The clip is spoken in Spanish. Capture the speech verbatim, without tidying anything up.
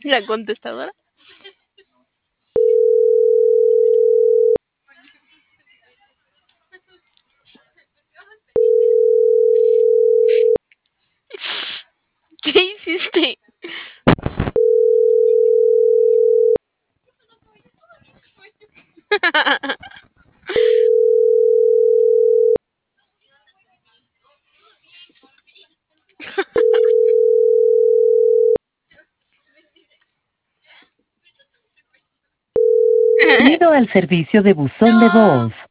La contestadora. ¿Qué hiciste? Bienvenido al servicio de buzón de No. voz.